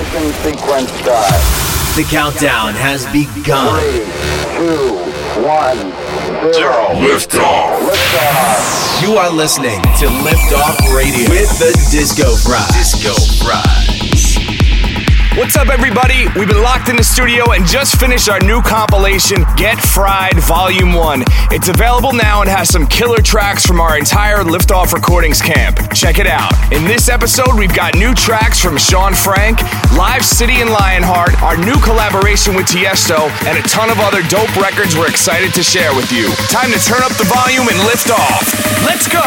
Ignition sequence start. The countdown has begun. 3, 2, 1, 0. Liftoff. Liftoff. You are listening to Liftoff Radio with the Disco Fries. Disco Fries. What's up, everybody? We've been locked in the studio and just finished our new compilation, Get Fried Volume 1. It's available now and has some killer tracks from our entire Liftoff Recordings camp. Check it out. In this episode, we've got new tracks from Sean Frank, Live City and Lionheart, our new collaboration with Tiesto, and a ton of other dope records we're excited to share with you. Time to turn up the volume and lift off. Let's go!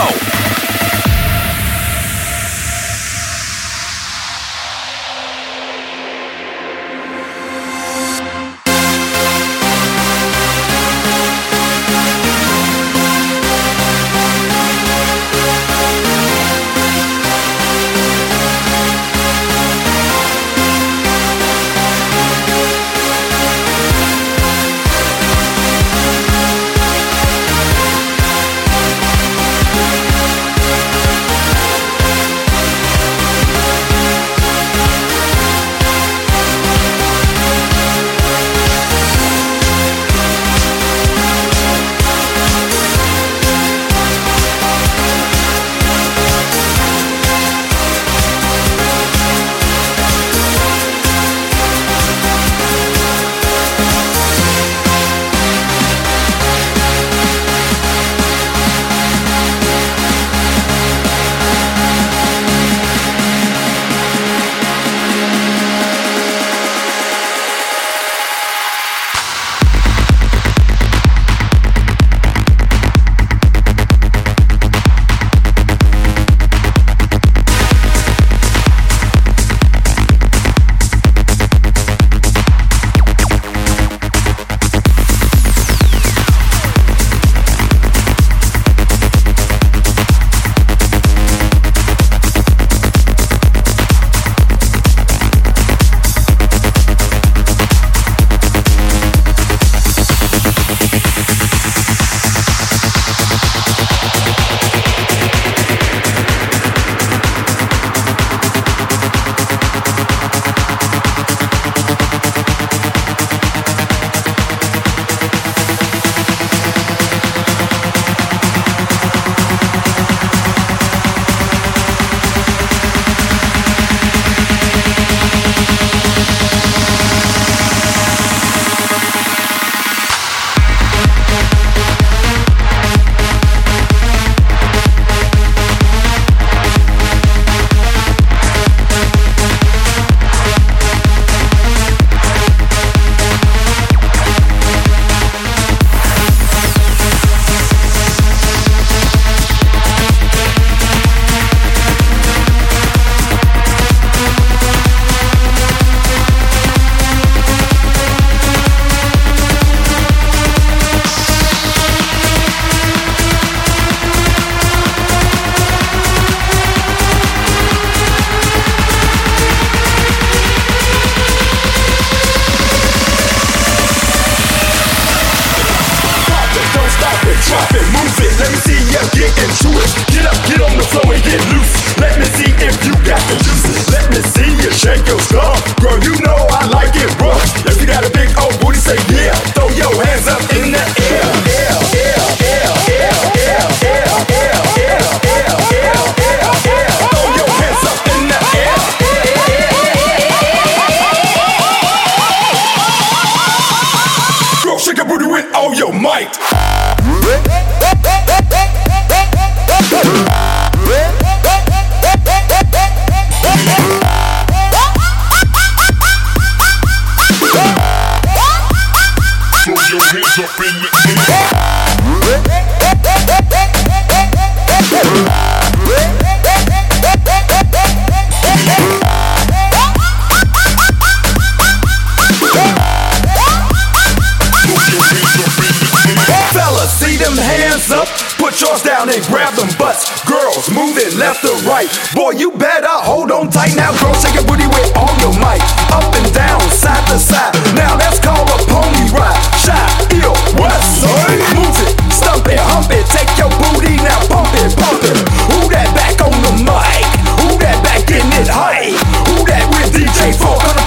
Boy, you better hold on tight now, girl. Shake your booty with all your might. Up and down, side to side. Now that's called a pony ride. Shy, ill, west side. Move it, stump it, hump it. Take your booty now, pump it, pump it. Who that back on the mic? Who that back getting it high? Who that with DJ 400?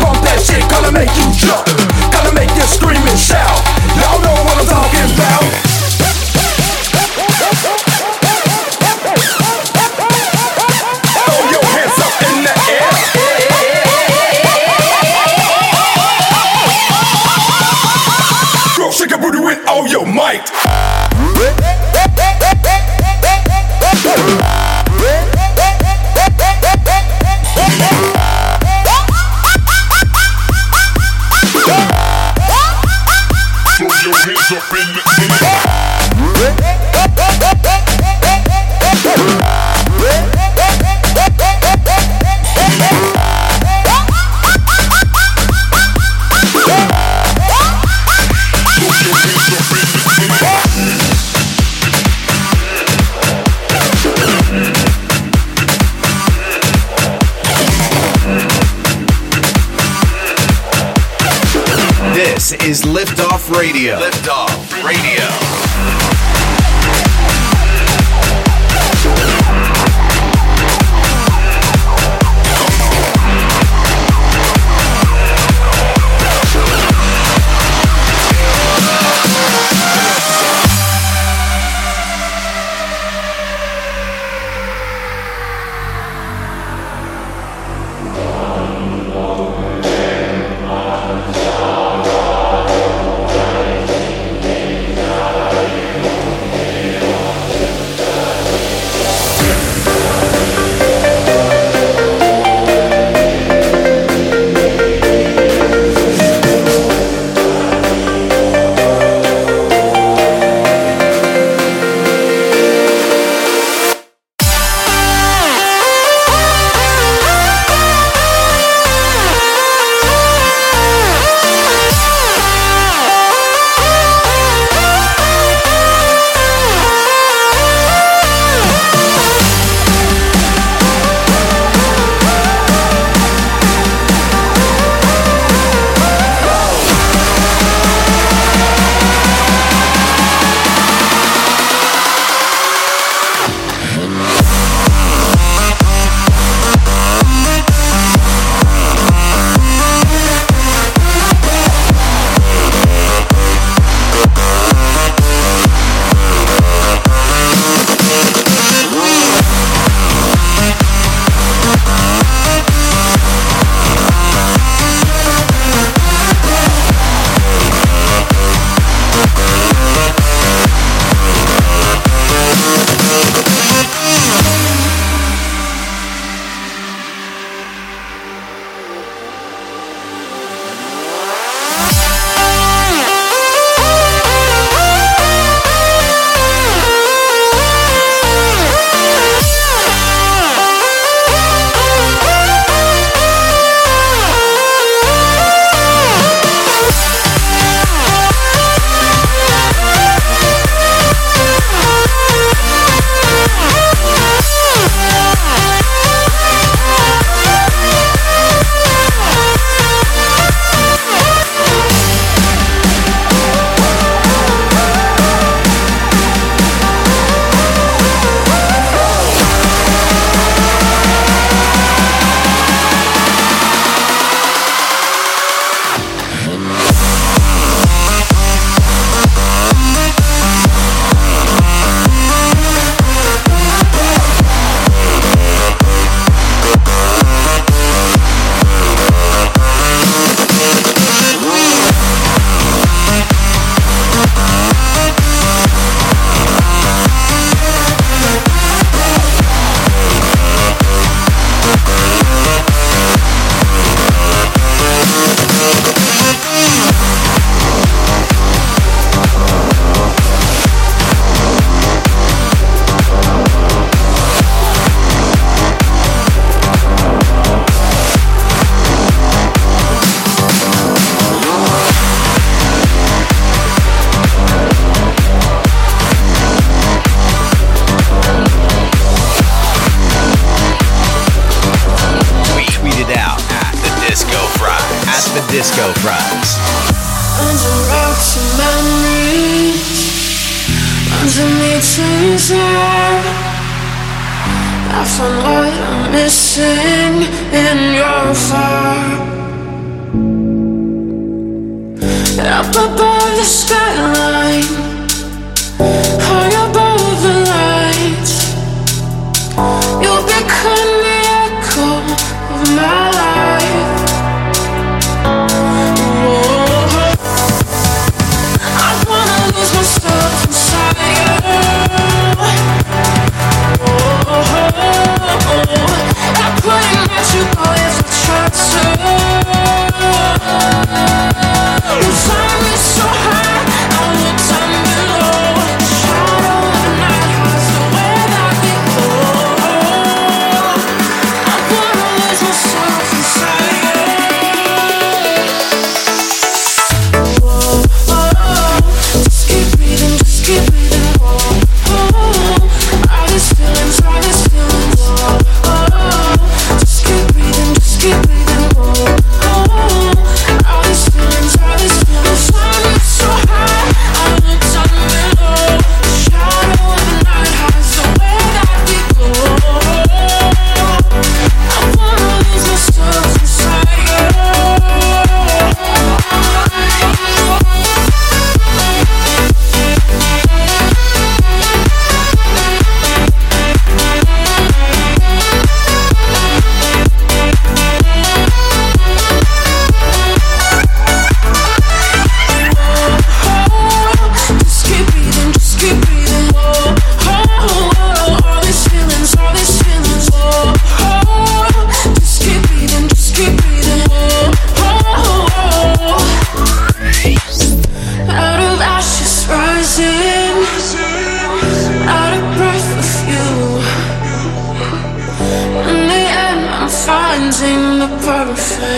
This is Liftoff Radio. Liftoff Radio. Disco Fries. Under rocks and memories, underneath the reserve, I found what I'm missing in your fire. Up above the skyline, high above the lights, you'll become the echo of my life. You find me so high.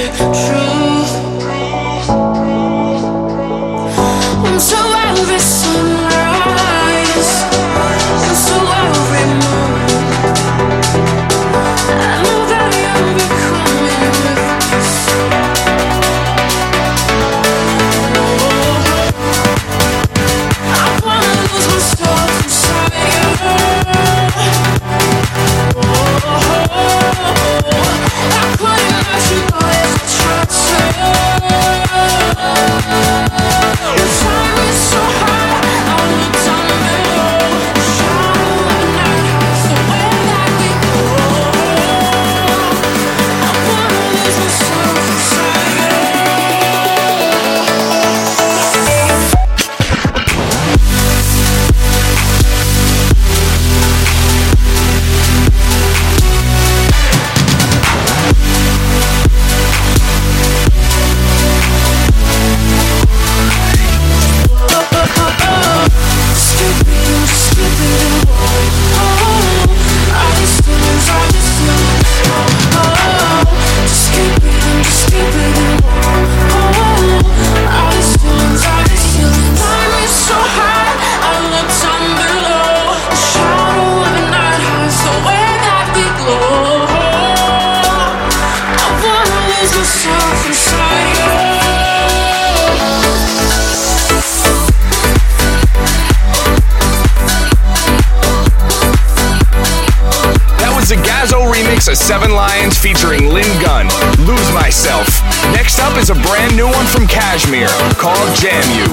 truth. Into every sunrise, into every moon. I know that you'll be coming with us. I wanna lose myself inside you. I couldn't let you go if I tried to. Your time is so high, I look down below. Shadow of night hides the way that we go. I wanna lose myself inside you. A Seven Lions featuring Lynn Gunn, Lose Myself. Next up is a brand new one from Kashmir called Jam You.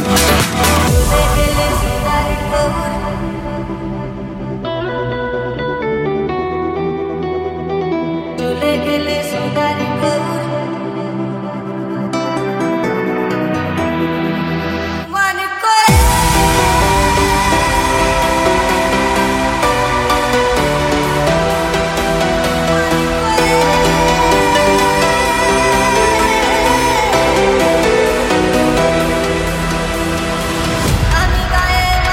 Amiga,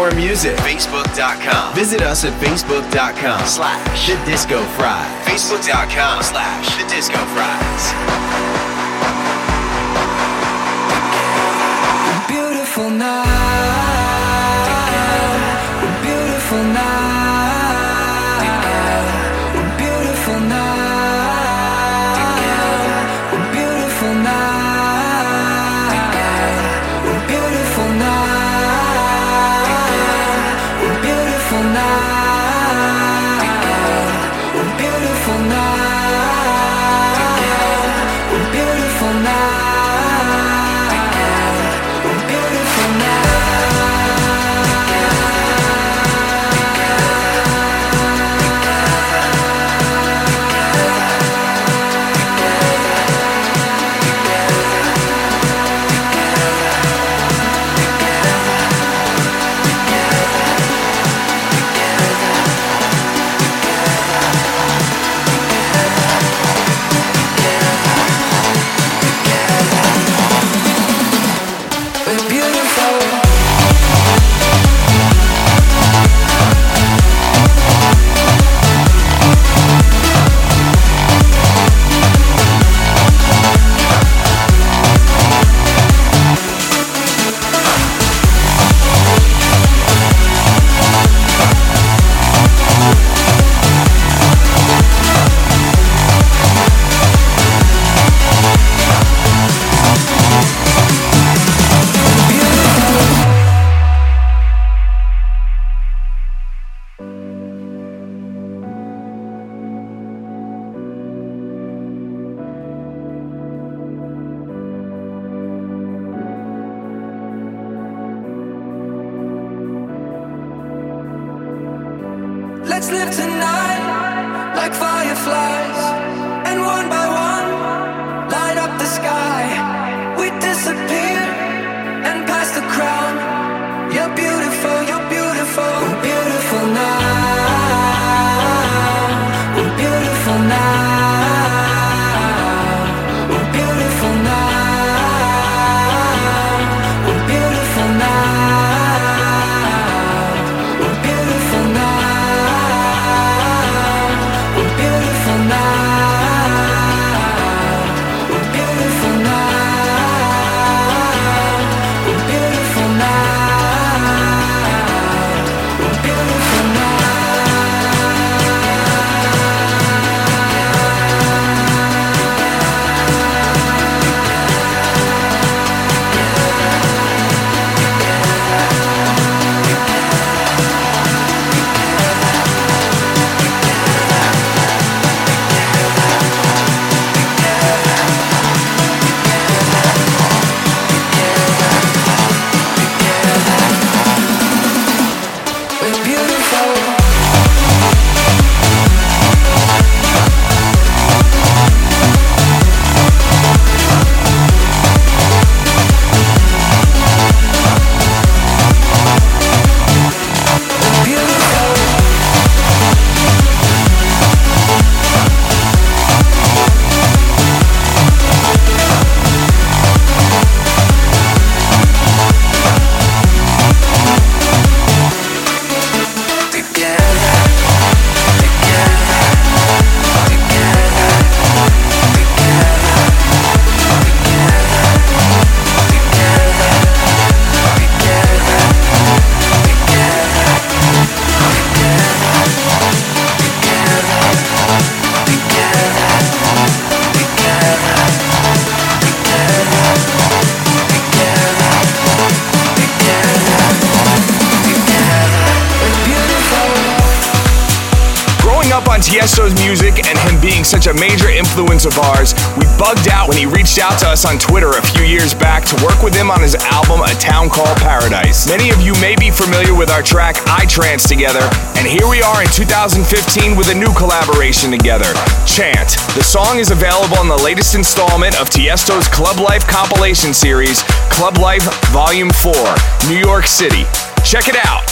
more music. Facebook.com. Visit us at Facebook.com/The Disco Fries. Facebook.com/The Disco Fries. Beautiful night, beautiful night, beautiful night, beautiful night, beautiful night, beautiful night, beautiful night, beautiful night. Let's live tonight like fireflies, and one by one light up the sky. We disappear and pass the crown. You're beautiful, you're beautiful, we're beautiful now. We're beautiful now. We're beautiful now. We're beautiful now. We're beautiful now. Tiesto's music and him being such a major influence of ours, we bugged out when he reached out to us on Twitter a few years back to work with him on his album A Town Called Paradise. Many of you may be familiar with our track I Trance together, and here we are in 2015 with a new collaboration together, Chant. The song is available on the latest installment of Tiesto's Club Life compilation series, Club Life Volume 4, New York City. Check it out.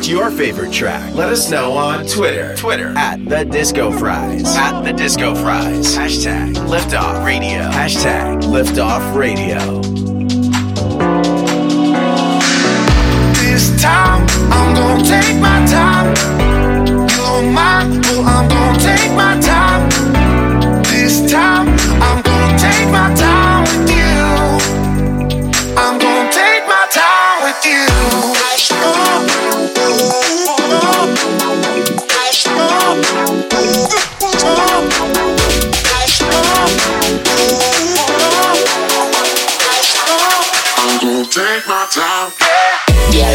What's your favorite track? Let us know on Twitter at The Disco Fries. At The Disco Fries. Hashtag Liftoff Radio. Hashtag Liftoff Radio. This time, I'm gonna take my time. You're mine, well, I'm gonna take my time. This time, I'm gonna take my time with you. I'm gonna take my time with you. I'm gonna take my time. Yeah.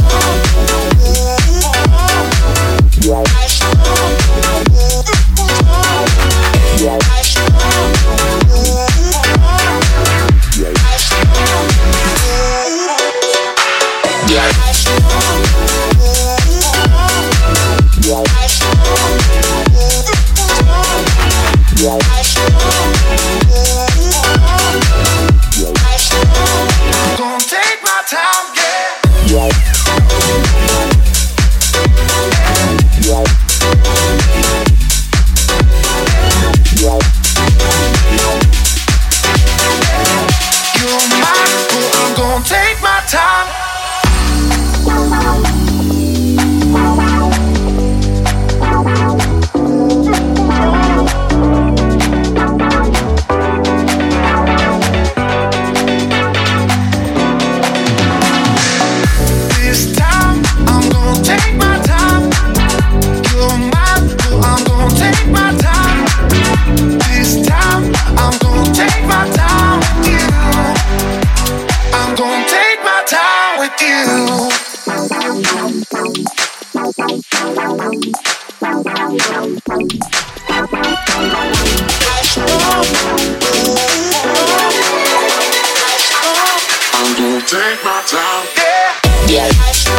Take my time. Yeah.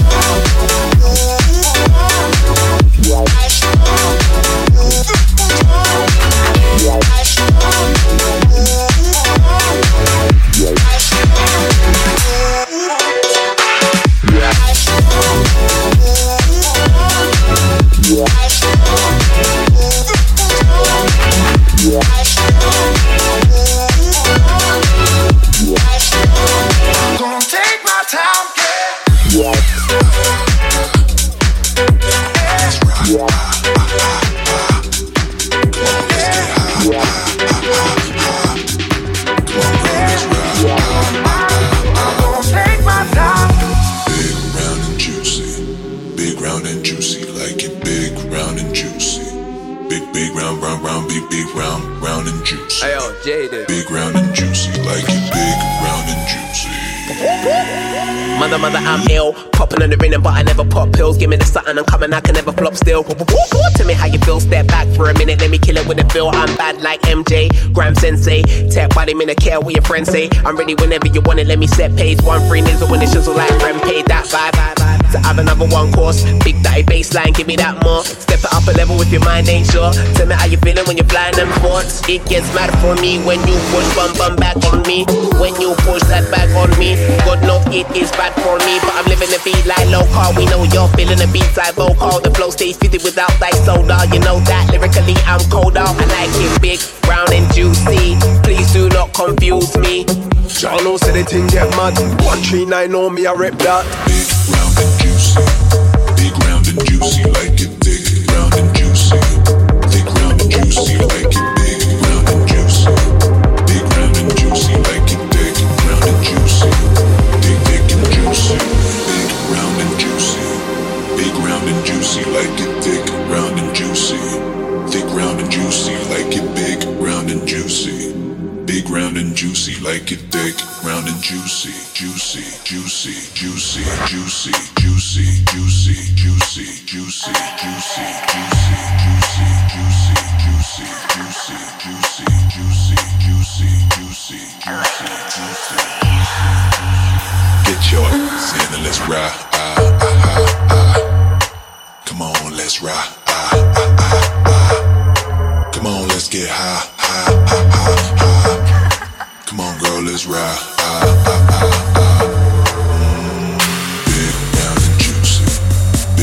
Mother, I'm ill. Popping on the rhythm, but I never pop pills. Give me the something, I'm coming, I can never flop still. Tell me how you feel, step back for a minute. Let me kill it with a feel. I'm bad like MJ, Graham Sensei. Tech body, me no care what your friends say. I'm ready whenever you want it, let me set pace. 1-3 niggas when it's just like friend pay. That vibe. To have another one course. Big daddy baseline, give me that more. Step it up a level if your mind ain't sure. Tell me how you feeling when you're flying them thoughts. It gets mad for me when you push bum back on me. When you push that back on me. God knows it is bad for me, but I'm living the beat like local. We know you're feeling the beats like vocal. The flow stays fitted without like soda. You know that lyrically I'm colder. I like it big, brown and juicy. Please do not confuse me. Y'all know say the thing get mad. 139 on me, I rip that. Big, round and juicy. Big, round and juicy. Like it thick, round and juicy. Thick, round and juicy. Like it big, round and juicy. Big, round and juicy. Like it thick, round and juicy. Big, thick and juicy. Big, round and juicy. Big, round and juicy. Like it thick, round and juicy. Thick, round and juicy. Like it big, round and juicy. Big, round and juicy, like it thick, round and juicy, juicy, juicy, juicy, juicy, juicy, juicy, juicy, juicy, juicy, juicy, juicy, juicy, juicy, juicy, juicy, juicy, juicy, juicy, juicy. Get yours in and let's ride. Come on, let's ride. Come on, let's get high. Come on, girl, let's ride. Big, round and juicy.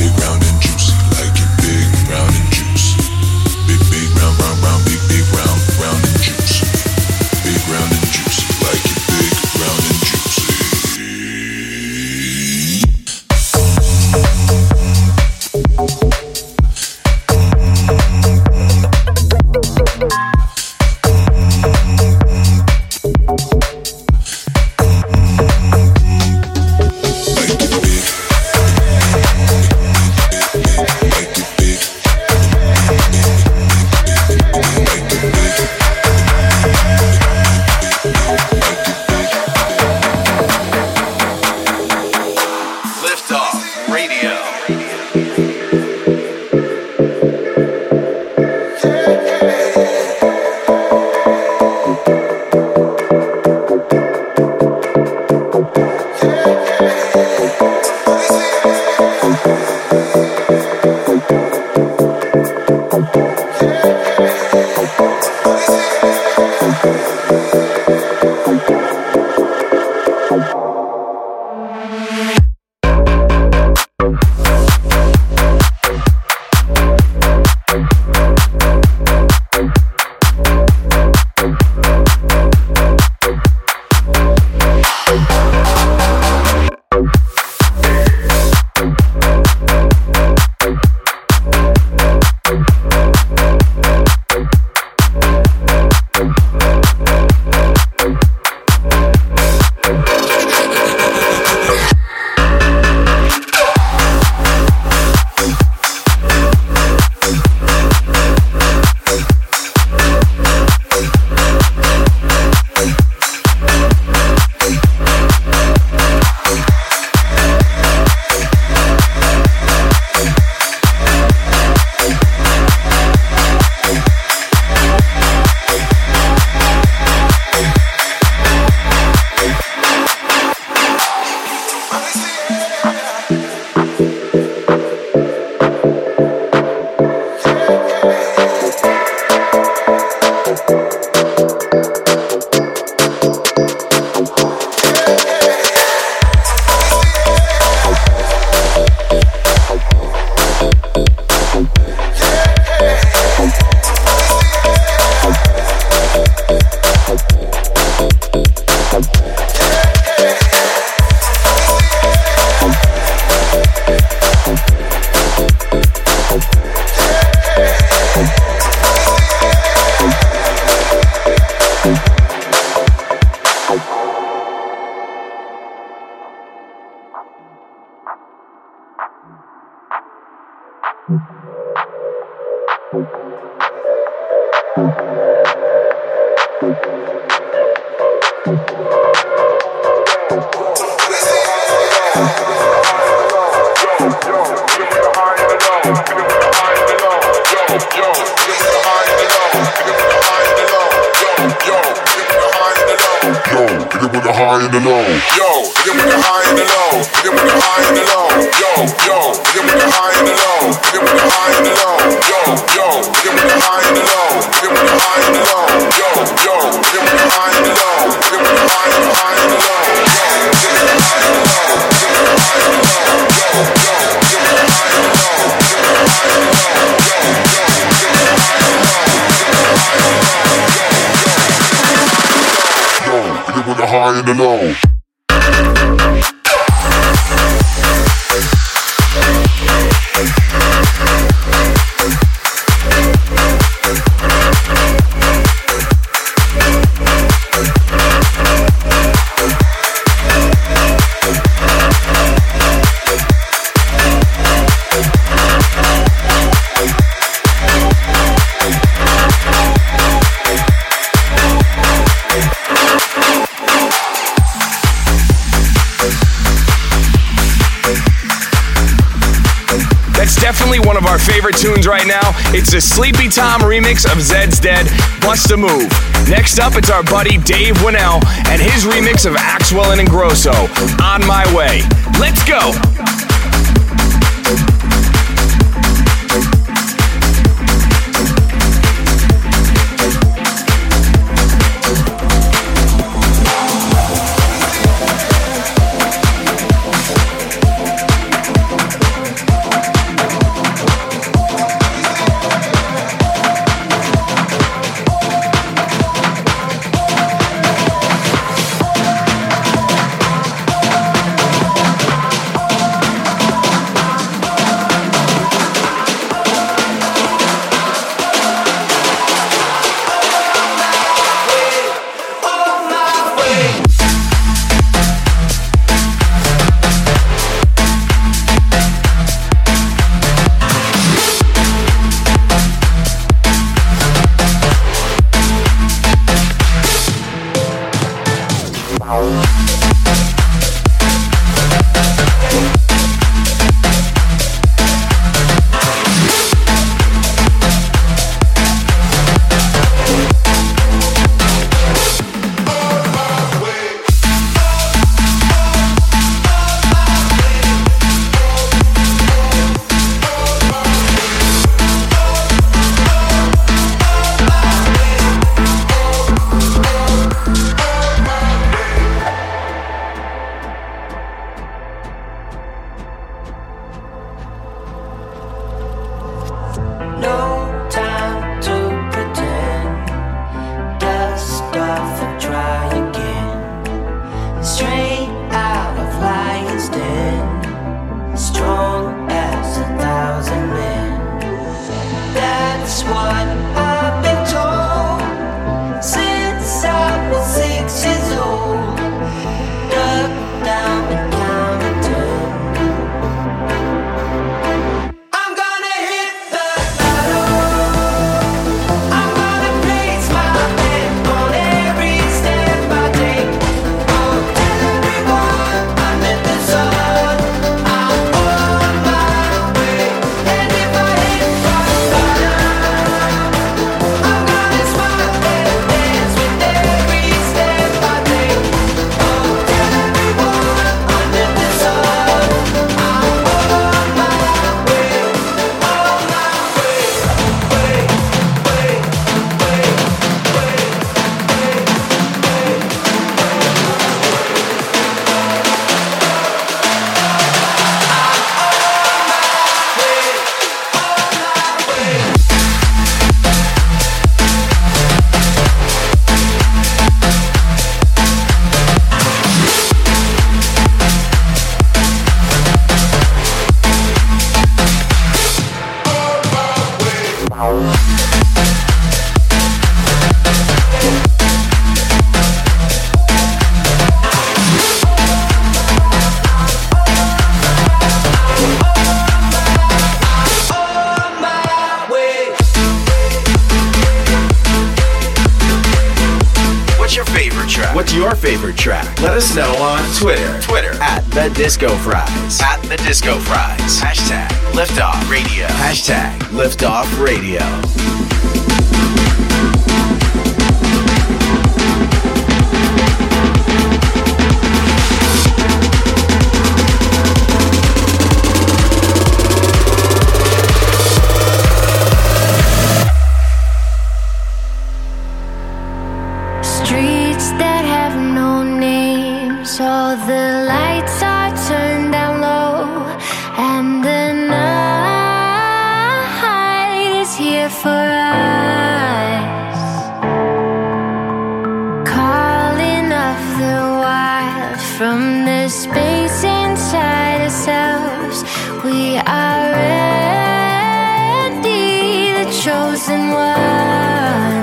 One of our favorite tunes right now. It's a Sleepy Tom remix of Zed's Dead, Bust a Move. Next up, it's our buddy Dave Winnell and his remix of Axwell and Ingrosso, On My Way. Let's go! favorite track. Let us know on Twitter at The Disco Fries. At The Disco Fries. Hashtag Liftoff Radio. Hashtag Liftoff Radio. Streets that have no names, all the lights are turned down low, and the night is here for us, calling of the wild from the space inside ourselves. We are ready, the chosen ones.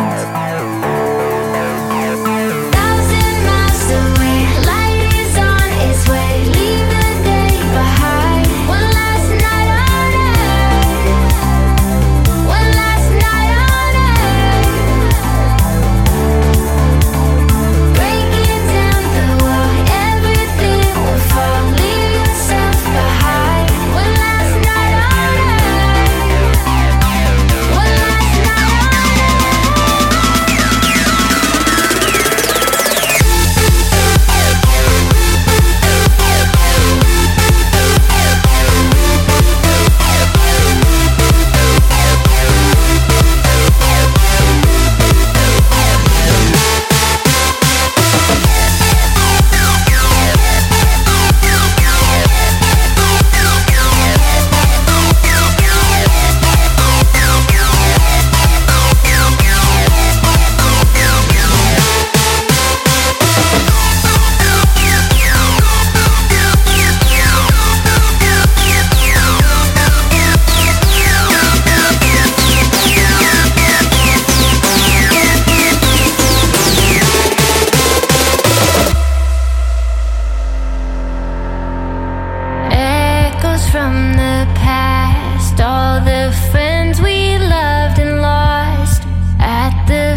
From the past, all the friends we loved and lost at the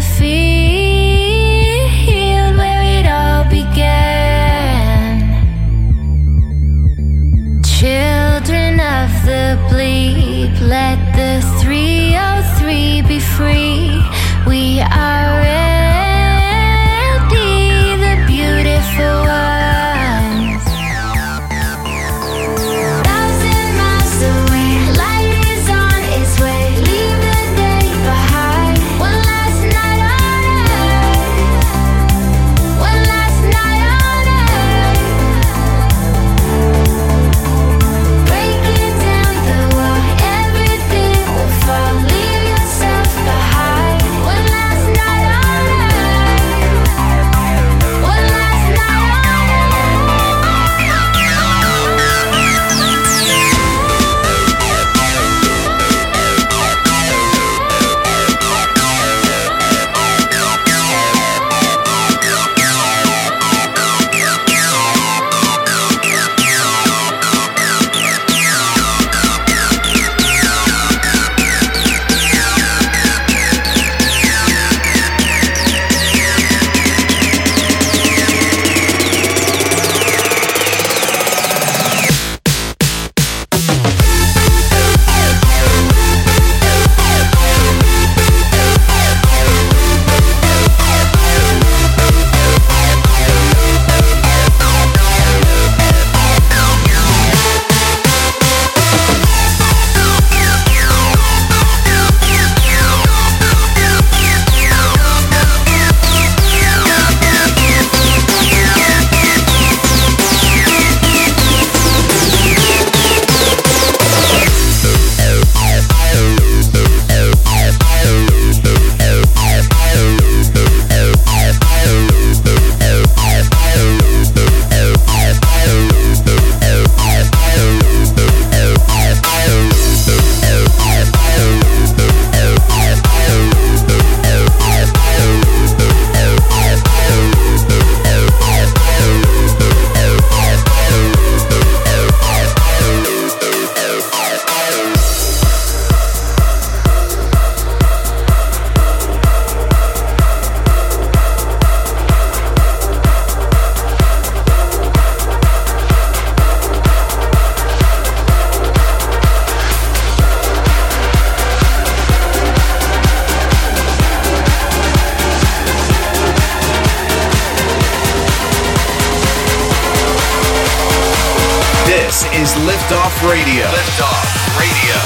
field where it all began. Children of the bleep, let the 303 be free. We are ready, the beautiful ones. Fall, leave yourself behind. One last night on is Liftoff Radio. Liftoff Radio.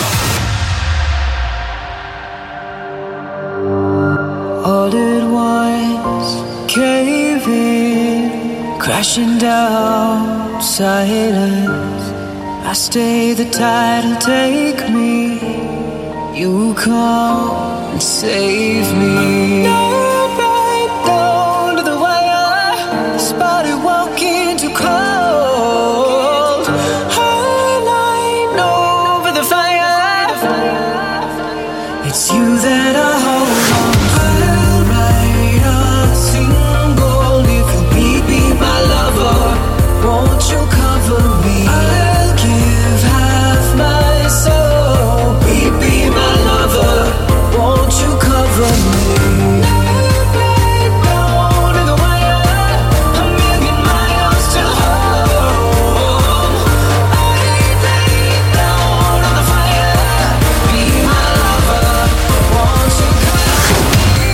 All at once, cave in, crashing down, silence. I stay the tide will take me. You come and save me. Right down to the wire, spotted walking too cold. Highline over the fire. It's you that I hold on. I'll write a single if you be my lover. Won't you cover me? I'll give half my soul. Be my lover. Won't you cover me? Right down to the wire, a million miles to home. I lay down on the fire. Be my lover. Won't you cover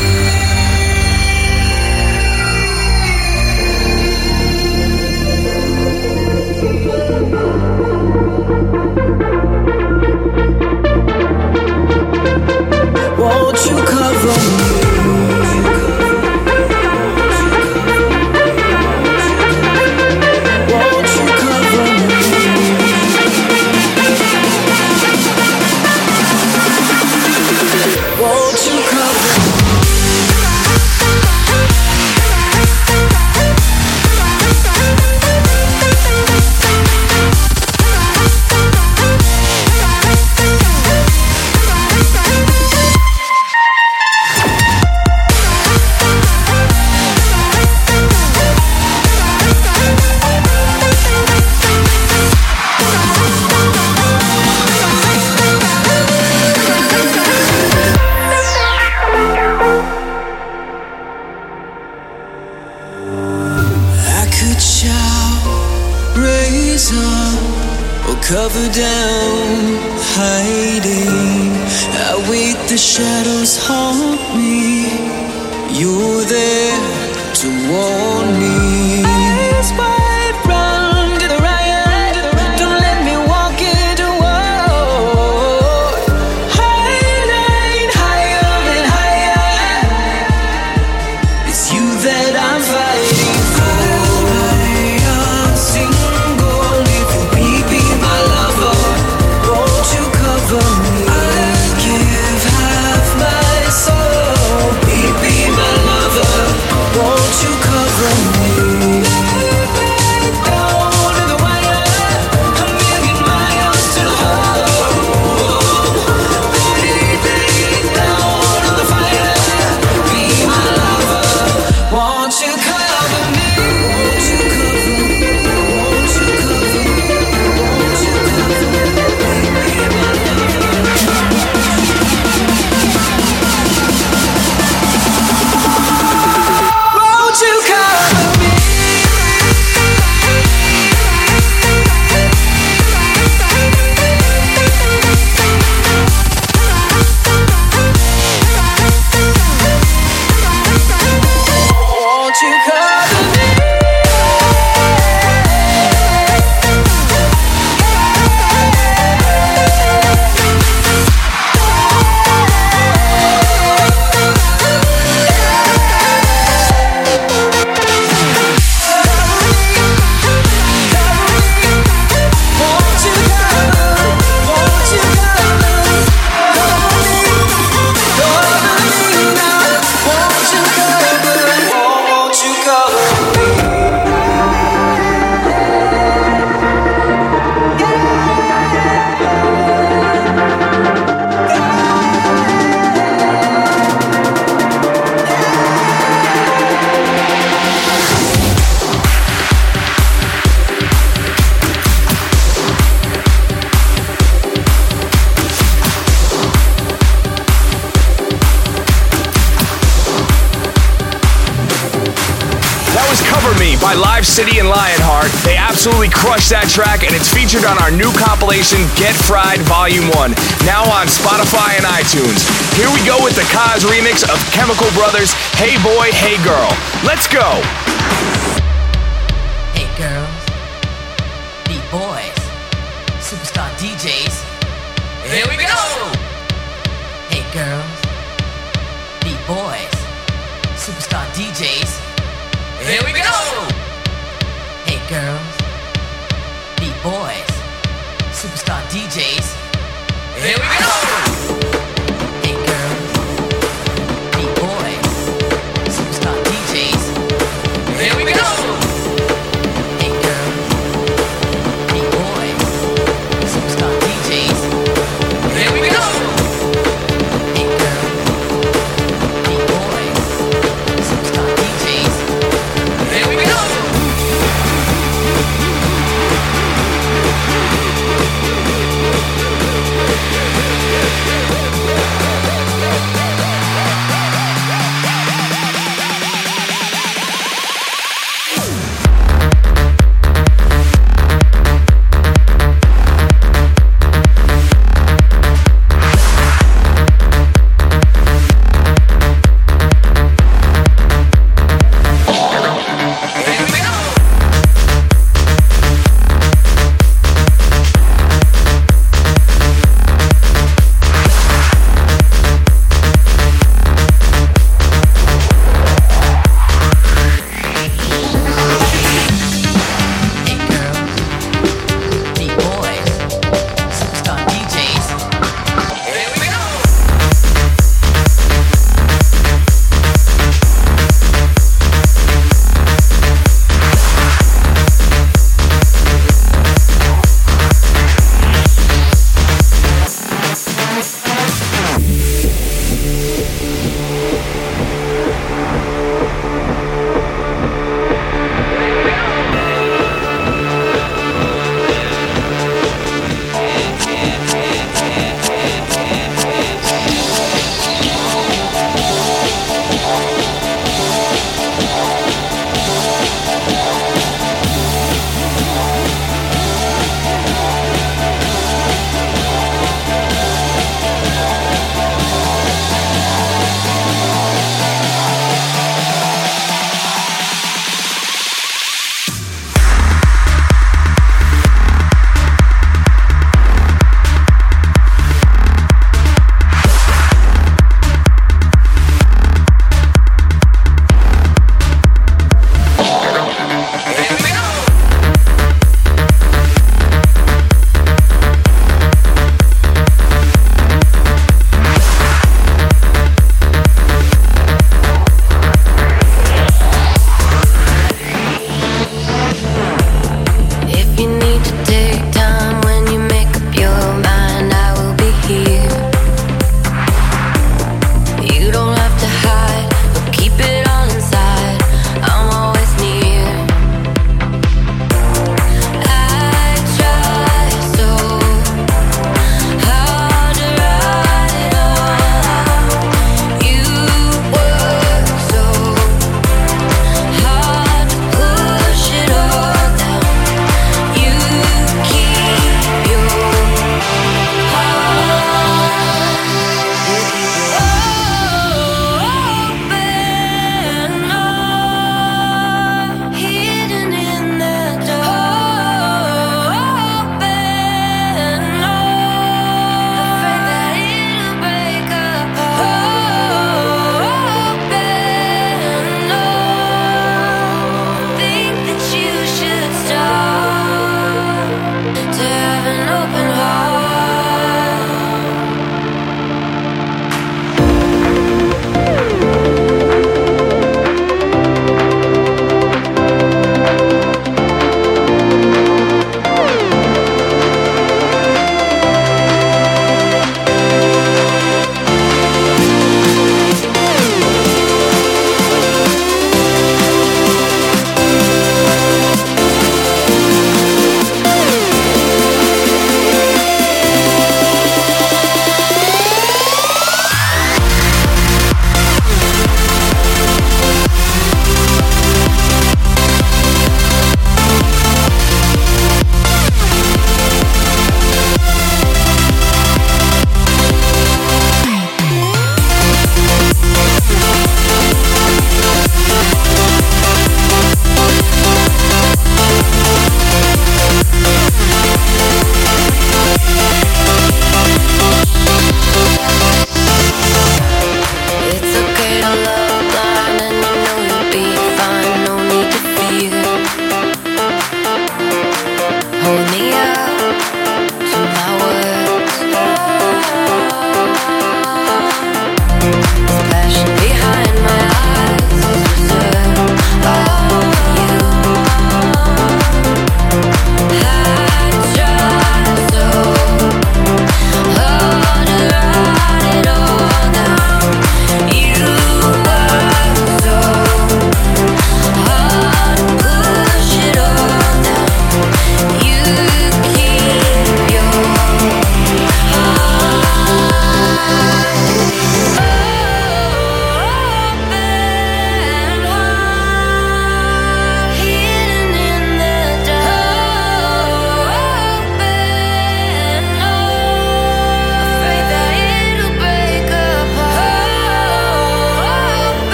me? Won't you cover me? Won't you cover me? Won't you cover me? I could shout, raise up, or cover down, hiding. I wait, the shadows haunt me. You're there to warn me. Eyes wide, run to the riot. Don't let me walk into war. Highline, higher and higher. It's you that I'm fighting. I'll write a single if you be my lover. Won't you cover me? I'll give half my soul. Be my lover. Won't you cover me? Right down to the wire, a million miles to home. Lay down on the fire. Be my lover. Won't you cover me? Won't you cover me? Won't you cover me? Won't you cover me? Be my lover. Won't you cover me? Won't you cover me? Won't you cover? Won't you cover? Cover me now. Won't you cover? Won't you cover me? That was Cover Me by Live City and Lionheart. They absolutely crushed that track, and it's featured on our new compilation, Get Fried Volume 1, now on Spotify and iTunes. Here we go with the Kaz remix of Chemical Brothers' Hey Boy, Hey Girl. Let's go! Hey girls, be boys, superstar DJs. Here we go! Hey girls, beat boys, superstar DJs. Here we go! Hey girls, beat boys, superstar DJs. Here we go! Hey girls, beat boys, superstar DJs. Here we go! Hey girls, beat boys, superstar DJs. Here we go! Hey girls, beat boys, superstar DJs. Here we go!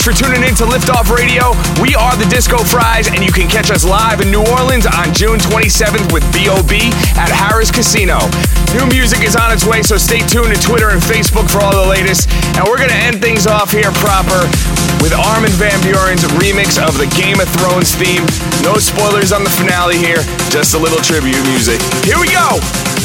for tuning in to Liftoff Radio. We are the Disco Fries, and you can catch us live in New Orleans on June 27th with B.O.B. at Harrah's Casino. New music is on its way, so stay tuned to Twitter and Facebook for all the latest. And we're going to end things off here proper with Armin van Buuren's remix of the Game of Thrones theme. No spoilers on the finale here, just a little tribute music. Here we go!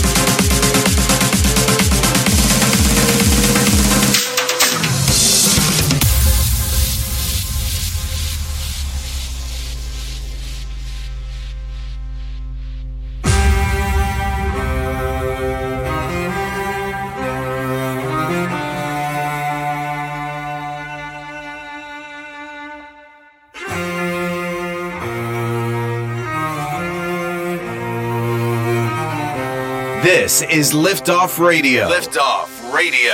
This is Liftoff Radio. Liftoff Radio.